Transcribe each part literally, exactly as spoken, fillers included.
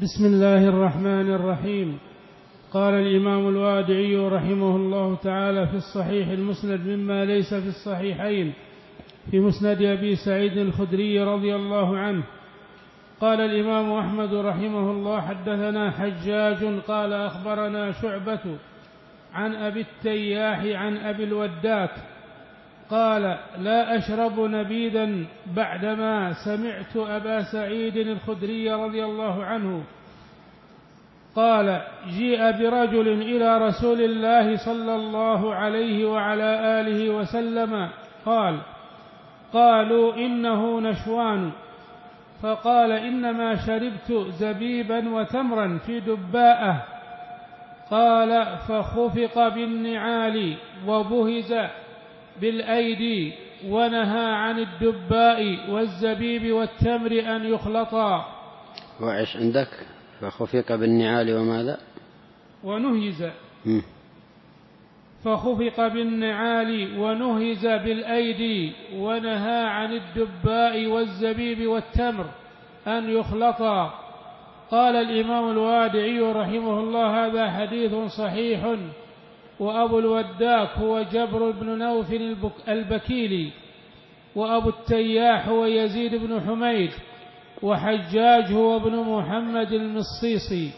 بسم الله الرحمن الرحيم. قال الإمام الوادعي رحمه الله تعالى في الصحيح المسند مما ليس في الصحيحين في مسند أبي سعيد الخدري رضي الله عنه. قال الإمام أحمد رحمه الله حدثنا حجاج قال أخبرنا شعبة عن أبي التياح عن أبي الوداك قال لا أشرب نبيذا بعدما سمعت أبا سعيد الخدري رضي الله عنه قال جيء برجل إلى رسول الله صلى الله عليه وعلى آله وسلم قال قالوا إنه نشوان، فقال إنما شربت زبيبا وتمرا في دباءة. قال فخفق بالنعال وبهز بالأيدي ونهى عن الدباء والزبيب والتمر أن يخلطا. وعيش عندك فخفق بالنعال وماذا ونهز م. فخفق بالنعال ونهز بالأيدي ونهى عن الدباء والزبيب والتمر أن يخلطا. قال الإمام الوادعي رحمه الله هذا حديث صحيح، وأبو الوداك هو جبر بن نوف البكيلي، وأبو التياح هو يزيد بن حميد، وحجاج هو ابن محمد المصيصي.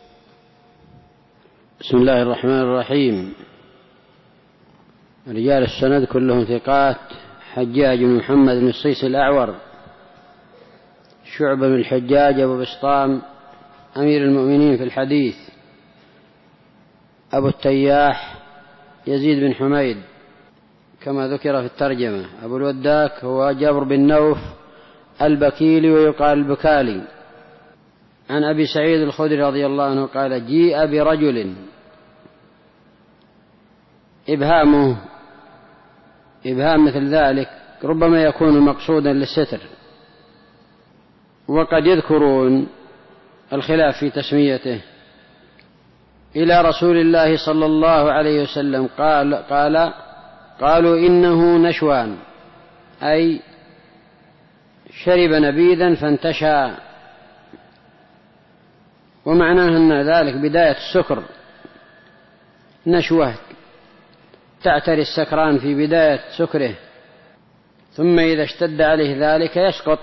بسم الله الرحمن الرحيم. رجال السند كلهم ثقات: حجاج بن محمد المصيصي الأعور، شعبة بن الحجاج أبو بسطام أمير المؤمنين في الحديث، أبو التياح يزيد بن حميد كما ذكر في الترجمة، أبو الوداك هو جبر بن نوف البكيلي ويقال البكالي. عن أبي سعيد الخدري رضي الله عنه قال جيء برجل، إبهامه إبهام مثل ذلك ربما يكون مقصودا للستر، وقد يذكرون الخلاف في تسميته، إلى رسول الله صلى الله عليه وسلم قال قال قالوا إنه نشوان، أي شرب نبيذا فانتشى، ومعناه أن ذلك بداية السكر، نشوة تعتري السكران في بداية سكره، ثم إذا اشتد عليه ذلك يسقط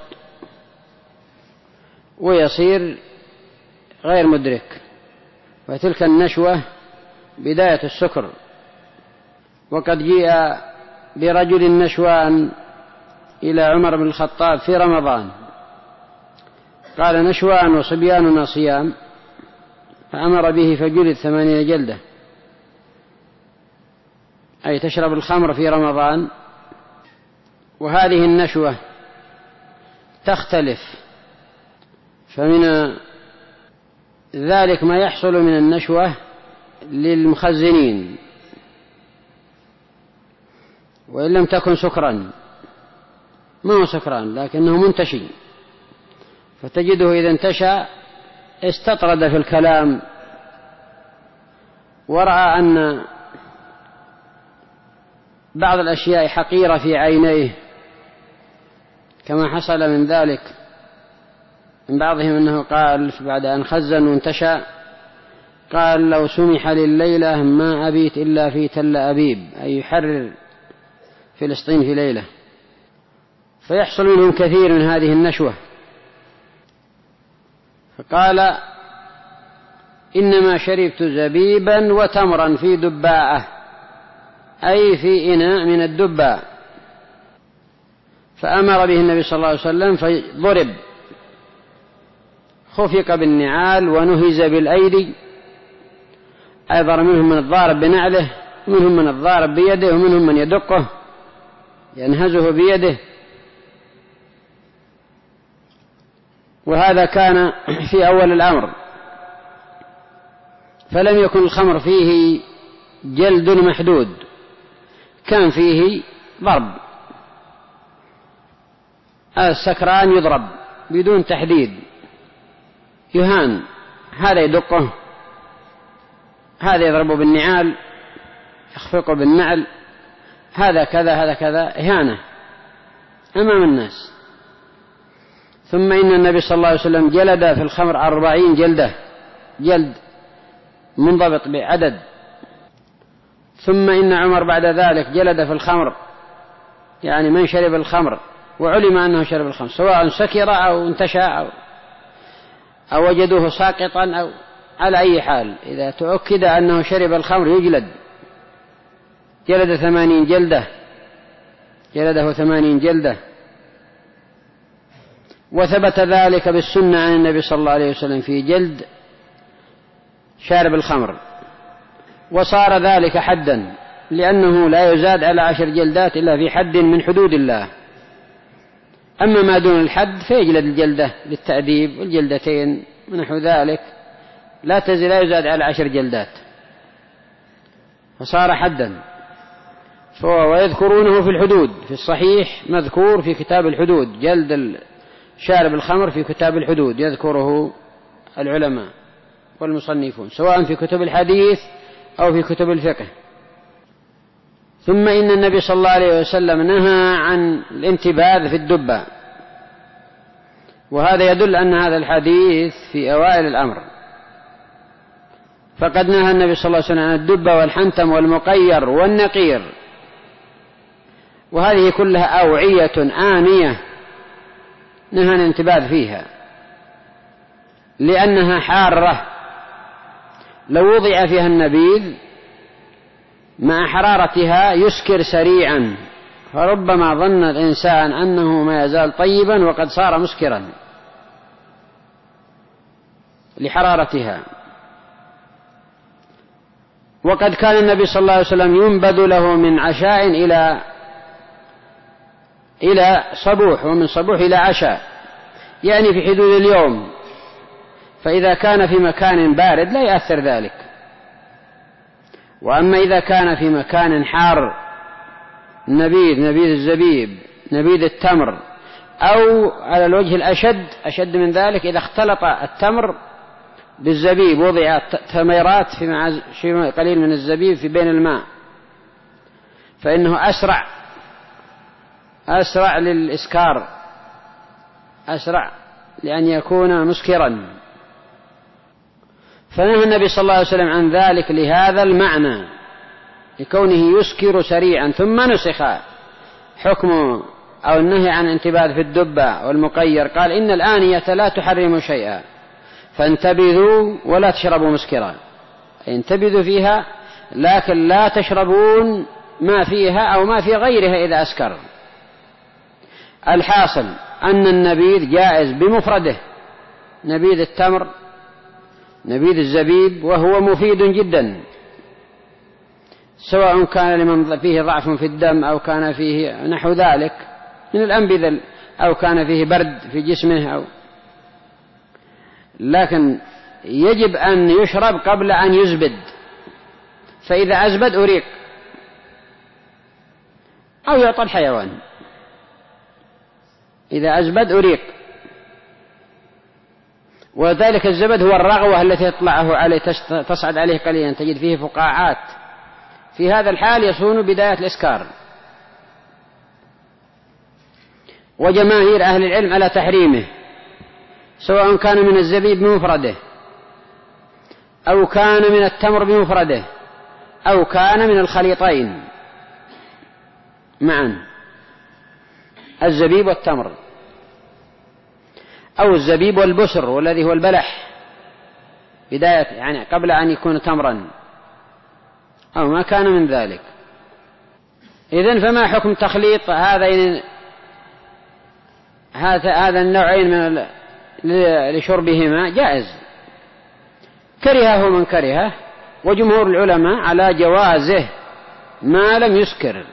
ويصير غير مدرك، فتلك النشوة بداية السكر. وقد جيء برجل نشوان إلى عمر بن الخطاب في رمضان، قال نشوان وصبياننا صيام، فأمر به فجلد ثمانين جلدة، أي تشرب الخمر في رمضان. وهذه النشوة تختلف، فمن ذلك ما يحصل من النشوة للمخزنين وإن لم تكن سكرا، ما هو سكران لكنه منتشي، فتجده إذا انتشى استطرد في الكلام، ورأى أن بعض الأشياء حقيرة في عينيه، كما حصل من ذلك من بعضهم أنه قال بعد أن خزن وانتشى قال لو سمح لليلة ما أبيت إلا في تل أبيب، أي يحرر فلسطين في ليلة. فيحصل منهم كثير من هذه النشوة. فقال إنما شربت زبيبا وتمرا في دباءة، أي في إناء من الدباء، فأمر به النبي صلى الله عليه وسلم فضرب، خفق بالنعال ونهز بالأيدي، أيضا منهم من الضارب بنعله، منهم من الضارب بيده، ومنهم من يدقه ينهزه بيده. وهذا كان في أول الأمر، فلم يكن الخمر فيه جلد محدود، كان فيه ضرب، السكران يضرب بدون تحديد، يهان، هذا يدقه، هذا يضربه بالنعال، يخفقه بالنعل، هذا كذا هذا كذا، إهانة أمام الناس. ثم إن النبي صلى الله عليه وسلم جلد في الخمر أربعين جلدة، جلد منضبط بعدد. ثم إن عمر بعد ذلك جلد في الخمر، يعني من شرب الخمر وعلم أنه شرب الخمر سواء سكر أو انتشى أو, أو وجدوه ساقطا أو على أي حال، إذا تؤكد أنه شرب الخمر يجلد، جلد ثمانين جلدة، جلده ثمانين جلدة. وثبت ذلك بالسنة عن النبي صلى الله عليه وسلم في جلد شارب الخمر، وصار ذلك حدا، لأنه لا يزاد على عشر جلدات إلا في حد من حدود الله. أما ما دون الحد فيجلد الجلدة للتأديب، والجلدتين ونحو ذلك لا تزال لا يزاد على عشر جلدات، فصار حدا. ويذكرونه في الحدود، في الصحيح مذكور في كتاب الحدود جلد شارب الخمر، في كتاب الحدود يذكره العلماء والمصنفون سواء في كتب الحديث أو في كتب الفقه. ثم إن النبي صلى الله عليه وسلم نهى عن الانتباذ في الدبة، وهذا يدل أن هذا الحديث في أوائل الأمر، فقد نهى النبي صلى الله عليه وسلم عن الدبة والحنتم والمقير والنقير، وهذه كلها أوعية آنية نهى عن الانتباذ فيها لأنها حارة، لو وضع فيها النبيذ مع حرارتها يسكر سريعا، فربما ظن الإنسان أنه ما يزال طيبا وقد صار مسكرا لحرارتها. وقد كان النبي صلى الله عليه وسلم ينبذ له من عشاء إلى إلى صبوح، ومن صبوح إلى عشاء، يعني في حدود اليوم، فإذا كان في مكان بارد لا يأثر ذلك. وأما إذا كان في مكان حار، نبيذ نبيذ الزبيب، نبيذ التمر، أو على الوجه الأشد أشد من ذلك إذا اختلط التمر بالزبيب، وضع تميرات في شيء قليل من الزبيب في بين الماء، فإنه أسرع أسرع للإسكار، أسرع لأن يكون مسكرا. فنهى النبي صلى الله عليه وسلم عن ذلك لهذا المعنى، لكونه يسكر سريعا. ثم نسخ حكم أو النهي عن الانتباذ في الدبة والمقير، قال إن الآنية لا تحرم شيئا فانتبذوا ولا تشربوا مسكرا، انتبذوا فيها لكن لا تشربون ما فيها أو ما في غيرها إذا أسكر. الحاصل أن النبيذ جائز بمفرده، نبيذ التمر، نبيذ الزبيب، وهو مفيد جدا، سواء كان لمن فيه ضعف في الدم أو كان فيه نحو ذلك من الأنبذة، أو كان فيه برد في جسمه أو، لكن يجب أن يشرب قبل أن يزبد، فإذا أزبد أريق أو يعطى الحيوان، إذا أزبد أريق. وذلك الزبد هو الرغوة التي تطلعه عليه، تصعد عليه قليلا، تجد فيه فقاعات، في هذا الحال يصون بداية الإسكار. وجماهير أهل العلم على تحريمه، سواء كان من الزبيب بمفرده أو كان من التمر بمفرده أو كان من الخليطين معا، الزبيب والتمر، أو الزبيب والبسر والذي هو البلح بداية، يعني قبل أن يكون تمرا، أو ما كان من ذلك. إذن فما حكم تخليط هذين هذا النوعين من لشربهما؟ جائز، كرهه من كرهه، وجمهور العلماء على جوازه ما لم يسكر،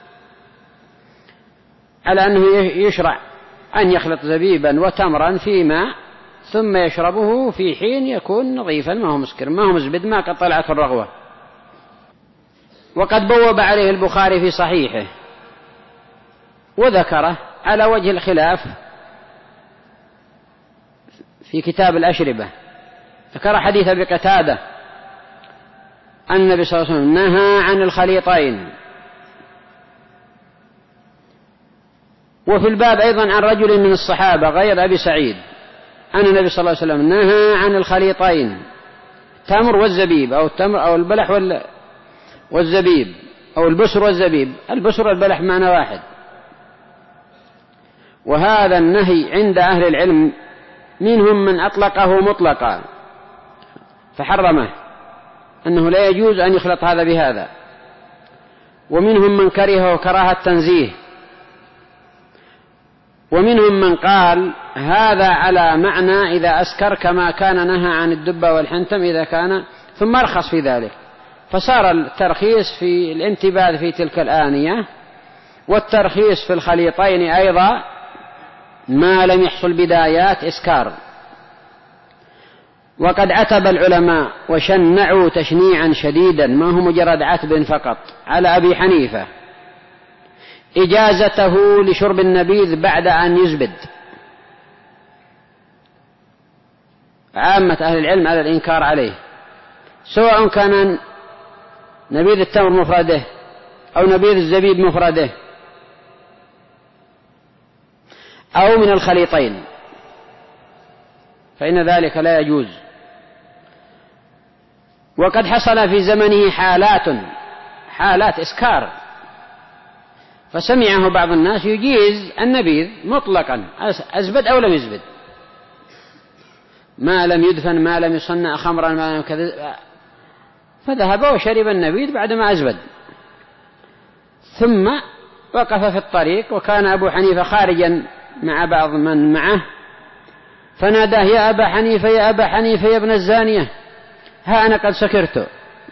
على أنه يشرع أن يخلط زبيبا وتمرا في ماء ثم يشربه في حين يكون نظيفا، ما هو مسكر، ما هو مزبد، ما قد طلعت الرغوة. وقد بوب عليه البخاري في صحيحه وذكره على وجه الخلاف في كتاب الأشربة، ذكر حديث أبي قتادة أن النبي صلى الله عليه وسلم، نهى عن الخليطين، وفي الباب أيضا عن رجل من الصحابة غير أبي سعيد أن النبي صلى الله عليه وسلم نهى عن الخليطين التمر والزبيب أو التمر أو البلح والزبيب أو البسر والزبيب. البسر والبلح معنى واحد. وهذا النهي عند أهل العلم منهم من أطلقه مطلقا فحرمه أنه لا يجوز أن يخلط هذا بهذا، ومنهم من كرهه كراهة تنزيه، ومنهم من قال هذا على معنى إذا أسكر كما كان نهى عن الدبة والحنتم إذا كان، ثم أرخص في ذلك، فصار الترخيص في الانتباذ في تلك الآنية والترخيص في الخليطين أيضا ما لم يحصل بدايات إسكار. وقد عتب العلماء وشنعوا تشنيعا شديدا ما هو مجرد عتب فقط على أبي حنيفة إجازته لشرب النبيذ بعد أن يزبد. عامة أهل العلم على الإنكار عليه، سواء كان نبيذ التمر مفرده أو نبيذ الزبيب مفرده أو من الخليطين، فإن ذلك لا يجوز. وقد حصل في زمنه حالات حالات إسكار، فسمعه بعض الناس يجيز النبيذ مطلقا أزبد أو لم يزبد، ما لم يدفن ما لم يصنع خمرا ما لم كذا، فذهب وشرب النبيذ بعدما أزبد. ثم وقف في الطريق وكان أبو حنيفة خارجا مع بعض من معه فناداه يا أبا حنيفة يا أبا حنيفة يا ابن الزانية ها أنا قد سكرت،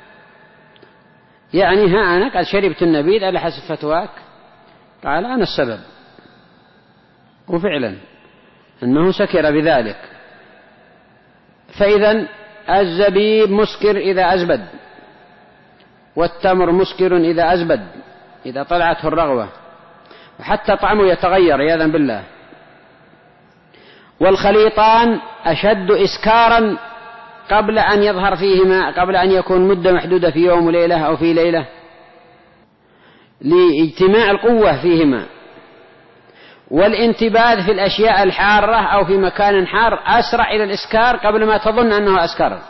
يعني ها أنا قد شربت النبيذ على حسب فتواك. قال أنا السبب، وفعلا أنه سكر بذلك. فإذا الزبيب مسكر إذا أزبد، والتمر مسكر إذا أزبد إذا طلعته الرغوة، وحتى طعمه يتغير عياذا بالله. والخليطان أشد إسكارا قبل أن يظهر فيهما، قبل أن يكون مدة محدودة في يوم وليلة أو في ليلة، لاجتماع القوة فيهما. والانتباذ في الأشياء الحارة أو في مكان حار أسرع إلى الإسكار قبل ما تظن أنه أسكر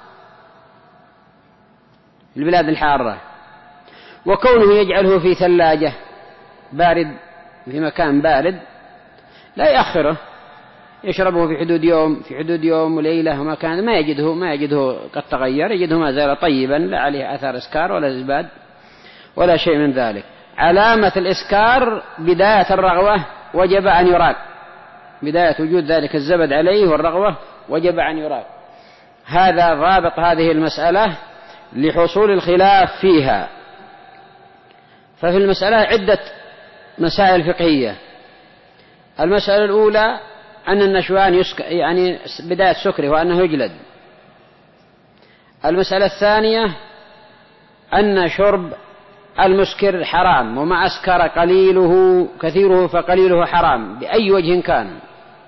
البلاد الحارة. وكونه يجعله في ثلاجة بارد في مكان بارد لا يأخره، يشربه في حدود يوم في حدود يوم وليلة وما كان ما يجده ما يجده قد تغير، يجده ما زال طيبا لا عليه أثار إسكار ولا زباد ولا شيء من ذلك. علامة الإسكار بداية الرغوة وجب أن يراق، بداية وجود ذلك الزبد عليه والرغوة وجب أن يراق. هذا ضابط هذه المسألة لحصول الخلاف فيها. ففي المسألة عدة مسائل فقهية. المسألة الأولى أن النشوان يسك... يعني بداية سكره وأنه يجلد. المسألة الثانية أن شرب المسكر حرام، وما أسكر قليله كثيره فقليله حرام بأي وجه كان.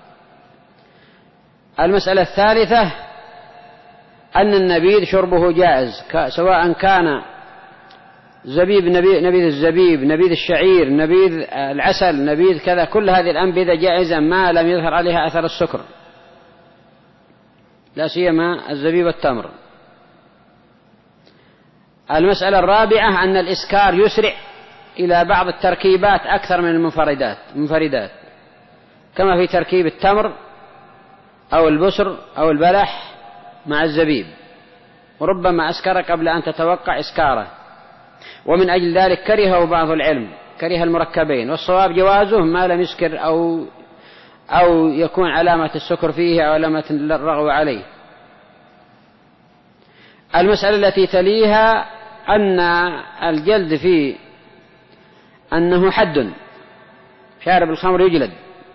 المسألة الثالثة أن النبيذ شربه جائز، سواء كان زبيب نبيذ الزبيب نبيذ الشعير نبيذ العسل نبيذ كذا، كل هذه الأنبذة جائزة ما لم يظهر عليها أثر السكر، لا سيما الزبيب والتمر. المسألة الرابعة أن الإسكار يسرع إلى بعض التركيبات أكثر من المنفردات المنفردات كما في تركيب التمر أو البسر أو البلح مع الزبيب، وربما أسكر قبل أن تتوقع إسكاره. ومن أجل ذلك كرهه بعض العلم، كره المركبين، والصواب جوازه ما لم يسكر أو أو يكون علامة السكر فيه أو علامة الرغوة عليه. المسألة التي تليها أن الجلد فيه أنه حد، شارب الخمر يجلد،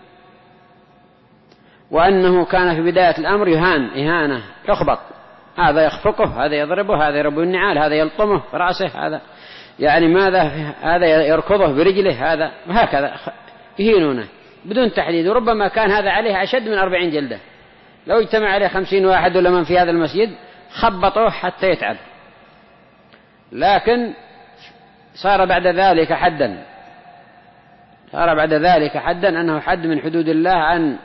وأنه كان في بداية الأمر يهان إهانة يخبط، هذا يخفقه هذا يضربه هذا يربو النعال هذا يلطمه في رأسه هذا يعني ماذا هذا يركضه برجله هذا، وهكذا يهينونه بدون تحديد. وربما كان هذا عليه أشد من أربعين جلدة، لو اجتمع عليه خمسين واحد ولا من في هذا المسجد خبطوه حتى يتعب، لكن صار بعد ذلك حدا صار بعد ذلك حدا أنه حد من حدود الله أن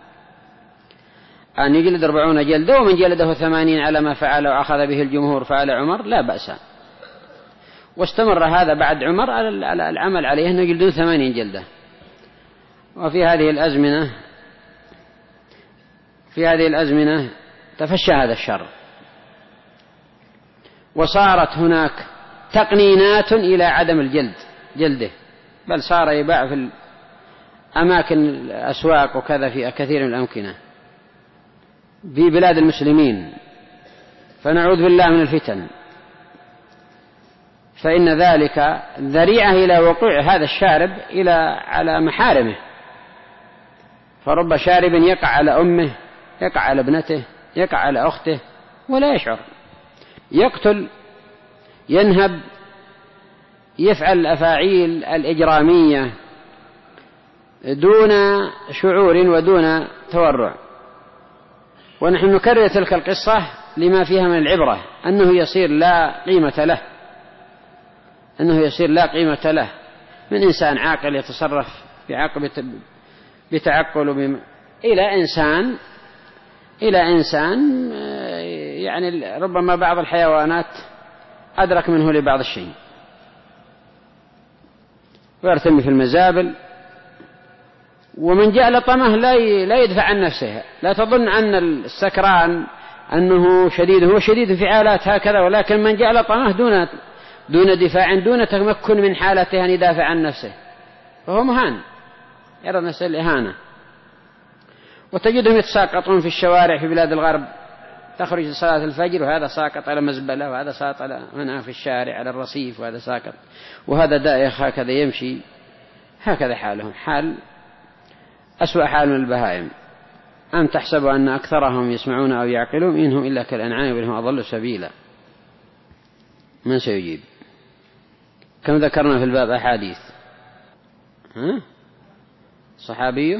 أن يجلد أربعون جلدة، ومن جلده ثمانين على ما فعل وأخذ به الجمهور فعل عمر لا بأس. واستمر هذا بعد عمر على العمل عليه أنه يجلدون ثمانين جلدة. وفي هذه الأزمنة في هذه الأزمنة تفشى هذا الشر، وصارت هناك تقنينات إلى عدم الجلد جلده، بل صار يباع في أماكن الأسواق وكذا في كثير من الأمكنة في بلاد المسلمين، فنعوذ بالله من الفتن. فإن ذلك ذريعة إلى وقوع هذا الشارب إلى على محارمه، فرب شارب يقع على أمه، يقع على ابنته، يقع على أخته ولا يشعر، يقتل، ينهب، يفعل الأفاعيل الإجرامية دون شعور ودون تورع. ونحن نكرر تلك القصة لما فيها من العبرة، أنه يصير لا قيمة له أنه يصير لا قيمة له من إنسان عاقل يتصرف بعقل بتعقل بم... إلى إنسان إلى إنسان يعني ربما بعض الحيوانات أدرك منه لبعض الشيء، ويرتمي في المزابل. ومن جاء لطمه لا يدفع عن نفسه، لا تظن أن السكران أنه شديد، هو شديد في حالات هكذا، ولكن من جاء لطمه دون دون دفاع، دون تمكن من حالته أن يدافع عن نفسه، فهو مهان، يرى نفسه الإهانة. وتجدهم يتساقطون في الشوارع في بلاد الغرب، تخرج صلاة الفجر وهذا ساقط على مزبلة، وهذا ساقط على هنا في الشارع على الرصيف، وهذا ساقط، وهذا دائخ هكذا يمشي، هكذا حالهم، حال أسوأ حال من البهائم. أم تحسب أن أكثرهم يسمعون أو يعقلون إنهم إلا كالأنعام بل هم أضل سبيلا. من سيجيب؟ كم ذكرنا في الباب أحاديث؟ ها؟ صحابيه؟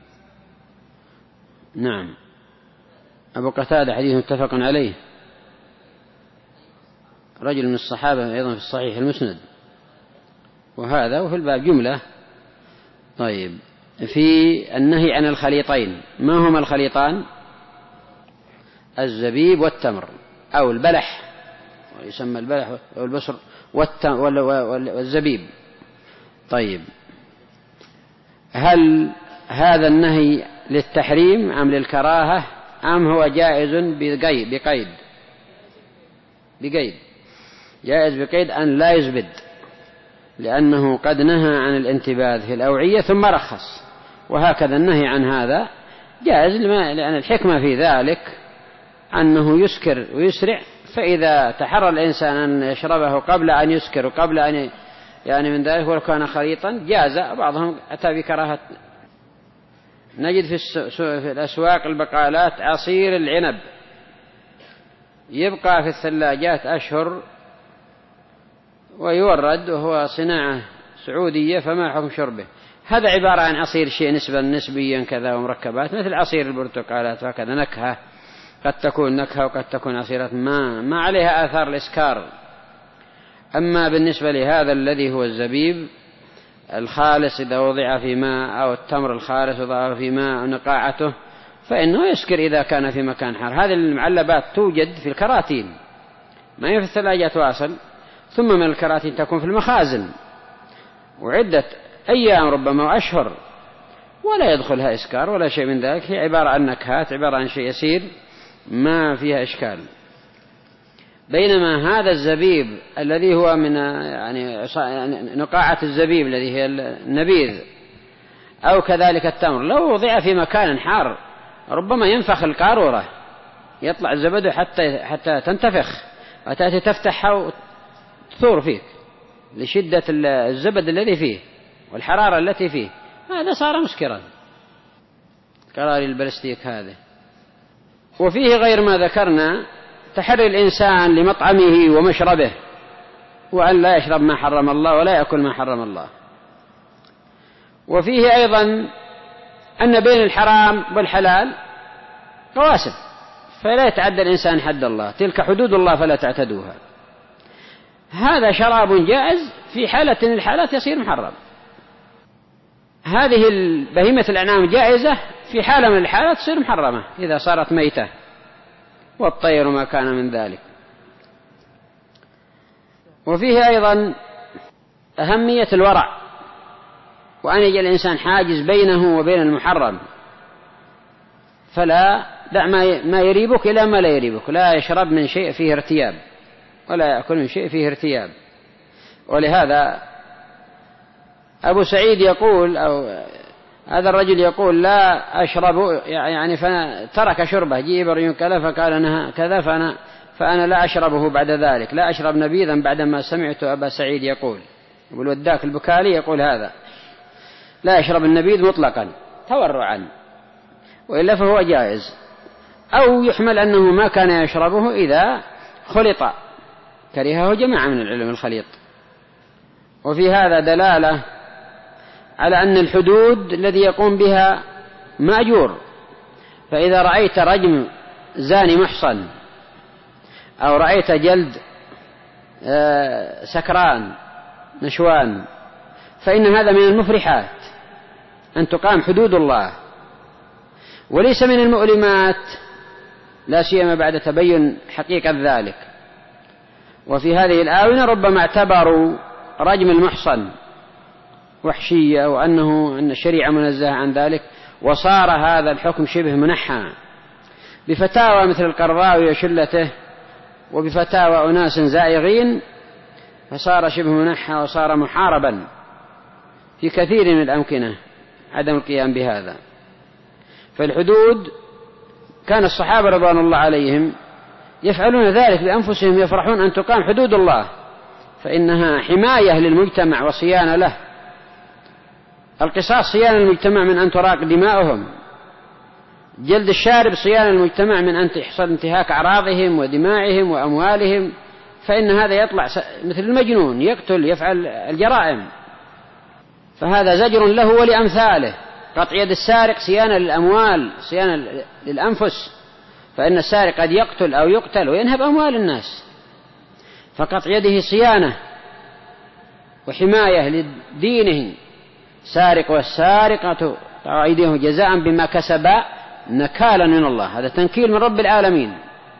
نعم. أبو قتادة حديث متفق عليه، رجل من الصحابة أيضا في الصحيح المسند، وهذا وفي الباب جملة. طيب، في النهي عن الخليطين، ما هما الخليطان؟ الزبيب والتمر أو البلح، ويسمى البلح والبصر والزبيب. طيب، هل هذا النهي للتحريم أم للكراهة أم هو جائز بقيد بقيد بقيد جائز بقيد أن لا يزبد، لأنه قد نهى عن الانتباذ في الأوعية ثم رخص، وهكذا النهي عن هذا جائز، لأن الحكمة في ذلك أنه يسكر ويسرع، فإذا تحرى الإنسان أن يشربه قبل أن يسكر وقبل أن يعني من ذلك ولو كان خليطا جاز. بعضهم أتى بكراهة. نجد في, في الأسواق البقالات عصير العنب يبقى في الثلاجات أشهر ويورد، وهو صناعة سعودية، فما حكم شربه؟ هذا عبارة عن عصير شيء نسبا نسبيا كذا ومركبات، مثل عصير البرتقالات وهكذا، نكهة قد تكون نكهة وقد تكون عصيرات ما ما عليها آثار الإسكار. أما بالنسبة لهذا الذي هو الزبيب الخالص إذا وضع في ماء، أو التمر الخالص وضع في ماء نقاعته، فإنه يسكر إذا كان في مكان حار. هذه المعلبات توجد في الكراتين، ما هي في الثلاجات واصل، ثم من الكراتين تكون في المخازن وعدة أيام ربما وأشهر، ولا يدخلها إسكار ولا شيء من ذلك، هي عبارة عن نكهات، عبارة عن شيء يسير ما فيها إشكال. بينما هذا الزبيب الذي هو من يعني نقاعة الزبيب الذي هي النبيذ، أو كذلك التمر، لو وضع في مكان حار ربما ينفخ القارورة، يطلع الزبد حتى حتى تنتفخ وتأتي تفتحها وتثور فيك لشدة الزبد الذي فيه والحرارة التي فيه، هذا صار مسكرا، قرار البلاستيك هذا. وفيه غير ما ذكرنا تحري الإنسان لمطعمه ومشربه، وأن لا يشرب ما حرم الله ولا يأكل ما حرم الله. وفيه أيضا أن بين الحرام والحلال قواسم، فلا يتعدى الإنسان حد الله، تلك حدود الله فلا تعتدوها. هذا شراب جائز في حالة من الحالات يصير محرم، هذه بهيمة الأنعام جائزة في حالة من الحالات تصير محرمة إذا صارت ميتة، والطير ما كان من ذلك. وفيه أيضا أهمية الورع، وأن يجعل الإنسان حاجز بينه وبين المحرم، فلا دع ما يريبك إلى ما لا يريبك، لا يشرب من شيء فيه ارتياب ولا يأكل من شيء فيه ارتياب. ولهذا أبو سعيد يقول، أو هذا الرجل يقول لا أشرب، يعني فترك شربه، جيب ريون كذا فقال كذا فأنا, فأنا لا أشربه بعد ذلك، لا أشرب نبيذا بعدما سمعت أبا سعيد يقول. يقول وداك البكالي يقول هذا لا يشرب النبيذ مطلقا تورعا، وإلا فهو جائز. أو يحمل أنه ما كان يشربه إذا خلط، كرهه جماعة من العلم الخليط. وفي هذا دلالة على أن الحدود الذي يقوم بها مأجور. فإذا رأيت رجم زاني محصن، أو رأيت جلد سكران نشوان، فإن هذا من المفرحات أن تقام حدود الله، وليس من المؤلمات، لا سيما بعد تبين حقيقة ذلك. وفي هذه الآونة ربما اعتبروا رجم المحصن وحشية، وأنه أن الشريعة منزهة عن ذلك، وصار هذا الحكم شبه منحى بفتاوى مثل القرضاوي وشلته، وبفتاوى أناس زائغين، فصار شبه منحى وصار محاربا في كثير من الأمكنة عدم القيام بهذا. فالحدود كان الصحابة رضوان الله عليهم يفعلون ذلك بأنفسهم، يفرحون أن تقام حدود الله، فإنها حماية للمجتمع وصيانة له. القصاص صيانة المجتمع من أن تراق دماؤهم، جلد الشارب صيانة المجتمع من أن يحصل انتهاك أعراضهم ودماعهم وأموالهم، فإن هذا يطلع مثل المجنون يقتل يفعل الجرائم، فهذا زجر له ولأمثاله. قطع يد السارق صيانة للأموال، صيانة للأنفس، فإن السارق قد يقتل أو يقتل وينهب أموال الناس، فقطع يده صيانة وحماية لدينه. سارق والسارقة تقطع أيديهم جزاء بما كسبا نكالا من الله، هذا تنكيل من رب العالمين.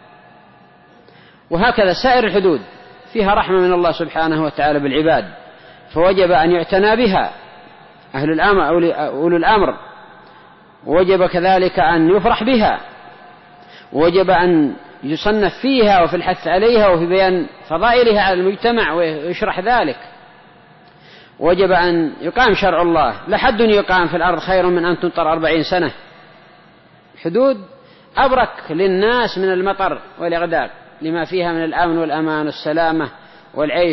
وهكذا سائر الحدود فيها رحمة من الله سبحانه وتعالى بالعباد، فوجب أن يعتنى بها أهل الأمر أولو الأمر، ووجب كذلك أن يفرح بها، ووجب أن يصنف فيها وفي الحث عليها وفي بيان فضائلها على المجتمع ويشرح ذلك. وجب أن يقام شرع الله، لحد يقام في الأرض خير من أن تمطر أربعين سنة. حدود أبرك للناس من المطر والإغداق لما فيها من الأمن والأمان والسلامة والعيش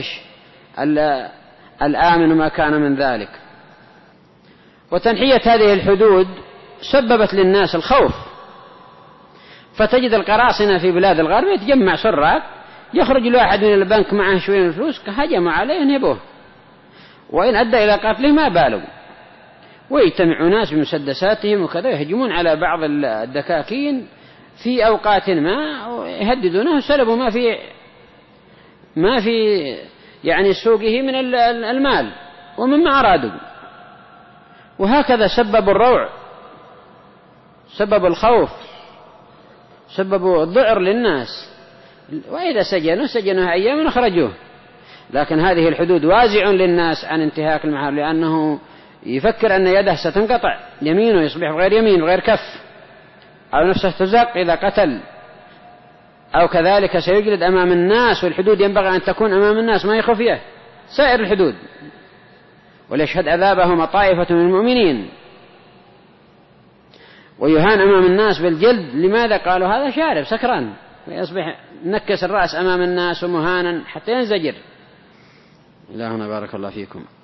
الآمن وما كان من ذلك. وتنحية هذه الحدود سببت للناس الخوف، فتجد القراصنة في بلاد الغرب يتجمع سراق، يخرج الواحد من البنك معه شوية من الفلوس هجموا عليه نبوه، وإن أدى إلى قتله ما بالوا، ويجتمع ناس بمسدساتهم وكذا يهجمون على بعض الدكاكين في أوقات ما يهددونه وسلبوا ما في ما في يعني سوقه من المال ومما أرادوا. وهكذا سبب الروع، سبب الخوف، سبب الذعر للناس. وإذا سجنوا سجنوا أيام أخرجوه. لكن هذه الحدود وازع للناس عن انتهاك المحارم، لأنه يفكر أن يده ستنقطع، يمينه يصبح غير يمين غير كف، أو نفسه تزق إذا قتل، أو كذلك سيجلد أمام الناس. والحدود ينبغي أن تكون أمام الناس ما يخفيه سائر الحدود، وليشهد عذابهم طائفة من المؤمنين. ويهان أمام الناس بالجلد، لماذا؟ قالوا هذا شارب سكران، ويصبح نكس الرأس أمام الناس ومهانا حتى ينزجر. إلهنا بارك الله فيكم.